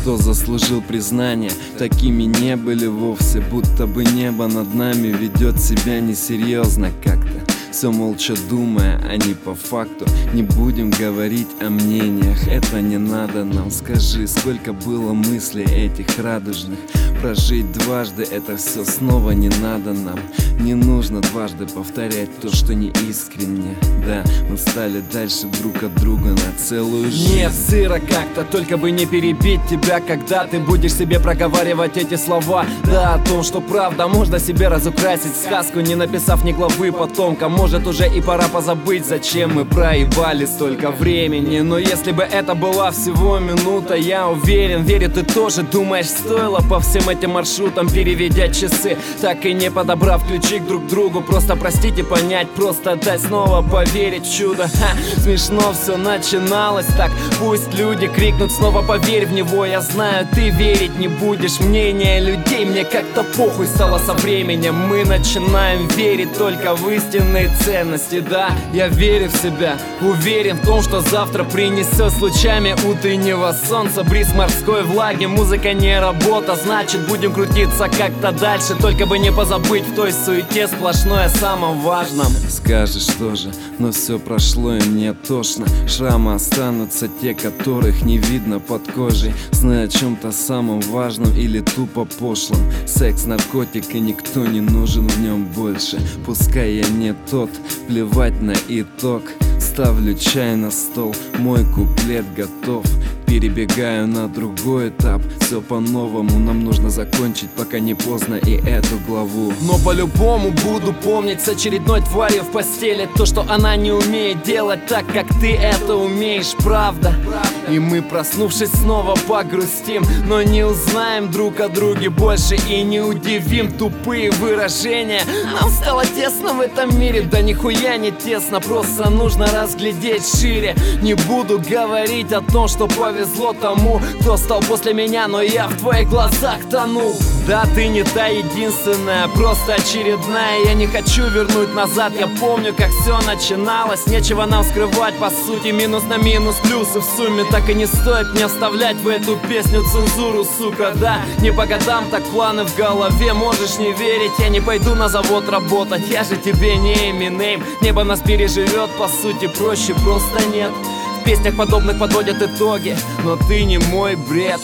кто заслужил признание, такими не были вовсе. Будто бы небо над нами ведет себя несерьезно как-то, все молча думая, а не по факту. Не будем говорить о мнениях, это не надо нам. Скажи, сколько было мыслей этих радужных. Прожить дважды это все снова не надо нам. Не нужно дважды повторять то, что не искренне. Да, мы стали дальше друг от друга на целую жизнь. Нет, сыро как-то, только бы не перебить тебя, когда ты будешь себе проговаривать эти слова. Да, о том, что правда, можно себе разукрасить сказку, не написав ни главы потомкам. Может, уже и пора позабыть, зачем мы проебали столько времени. Но если бы это была всего минута, я уверен, верю, ты тоже думаешь, стоило по всем этим маршрутам, переведя часы, так и не подобрав ключи к друг другу. Просто простить и понять, просто дать снова поверить в чудо. Смешно все начиналось так, пусть люди крикнут снова, поверь в него. Я знаю, ты верить не будешь, мнение людей мне как-то похуй стало со временем. Мы начинаем верить только в истинные ценности. Да, я верю в себя, уверен в том, что завтра принесет с лучами утреннего солнца бриз морской влаги. Музыка не работа, значит будем крутиться как-то дальше, только бы не позабыть в той суете сплошной о самом важном. Скажешь тоже, но все прошло и мне тошно. Шрамы останутся те, которых не видно под кожей. Знай о чем-то самом важном или тупо пошлом. Секс, наркотик и никто не нужен в нем больше. Пускай я не тот, плевать на итог. Ставлю чай на стол, мой куплет готов. Перебегаю на другой этап, все по-новому. Нам нужно закончить, пока не поздно, и эту главу. Но по-любому буду помнить с очередной тварью в постели то, что она не умеет делать так, как ты это умеешь, правда. И мы, проснувшись, снова погрустим, но не узнаем друг о друге больше и не удивим тупые выражения. Нам стало тесно в этом мире, да нихуя не тесно, просто нужно разглядеть шире. Не буду говорить о том, что повезло тому, кто стал после меня, но я в твоих глазах тонул. Да, ты не та единственная, просто очередная. Я не хочу вернуть назад, я помню, как все начиналось. Нечего нам скрывать, по сути, минус на минус плюсы в сумме. Так и не стоит мне вставлять в эту песню цензуру, сука. Да, не по годам, так планы в голове. Можешь не верить, я не пойду на завод работать. Я же тебе не Eminem. Небо нас переживет, по сути, проще просто нет. В песнях подобных подводят итоги, но ты не мой бред.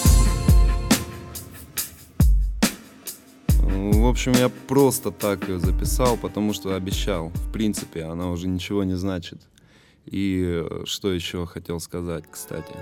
В общем, я просто так ее записал, потому что обещал. В принципе, она уже ничего не значит. И что еще хотел сказать, кстати.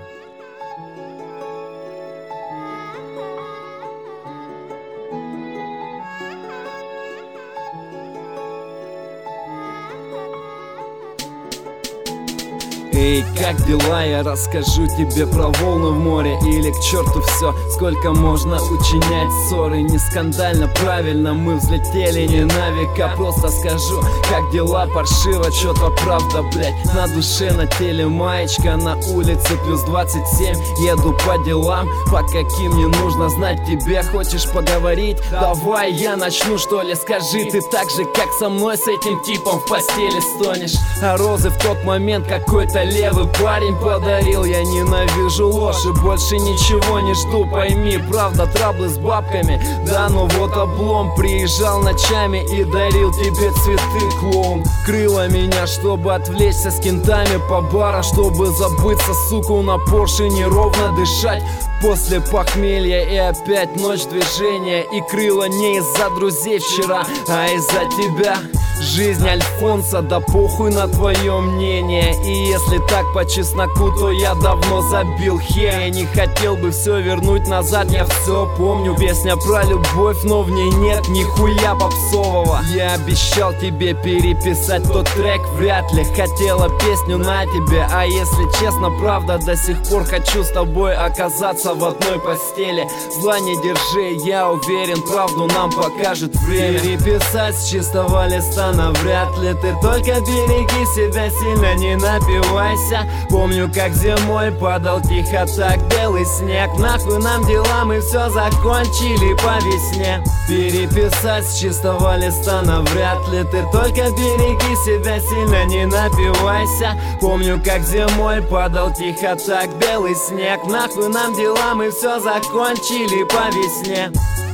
Эй, как дела? Я расскажу тебе про волны в море. Или к черту все, сколько можно учинять ссоры. Не скандально, правильно, мы взлетели не на века. Просто скажу, как дела, паршиво, что-то правда, блять. На душе, на теле маечка, на улице плюс 27. Еду по делам, по каким не нужно знать тебе. Хочешь поговорить? Давай я начну, что ли, скажи. Ты так же, как со мной, с этим типом в постели стонешь. А розы в тот момент какой-то левый парень подарил. Я ненавижу ложь и больше ничего не жду. Пойми, правда, траблы с бабками. Да, но вот облом. Приезжал ночами и дарил тебе цветы, клоун. Крыло меня, чтобы отвлечься с кентами по барам, чтобы забыться, суку, на Порше, неровно дышать после похмелья. И опять ночь движения. И крыло не из-за друзей вчера, а из-за тебя. Жизнь Альфонса, да похуй на твое мнение. И если так по чесноку, то я давно забил хер. Я не хотел бы все вернуть назад, я все помню. Песня про любовь, но в ней нет нихуя попсового. Я обещал тебе переписать тот трек, вряд ли хотела песню на тебе. А если честно, правда, до сих пор хочу с тобой оказаться в одной постели. Зла не держи, я уверен, правду нам покажет время. Переписать с чистого листа навряд ли. Ты только береги себя, сильно не напивайся. Помню, как зимой падал тихо так белый снег. Нахуй нам дела, мы все закончили по весне. Переписать с чистого листа навряд ли. Ты только береги себя, сильно не напивайся. Помню, как зимой падал тихо так белый снег. Нахуй нам дела, дела мы все закончили по весне.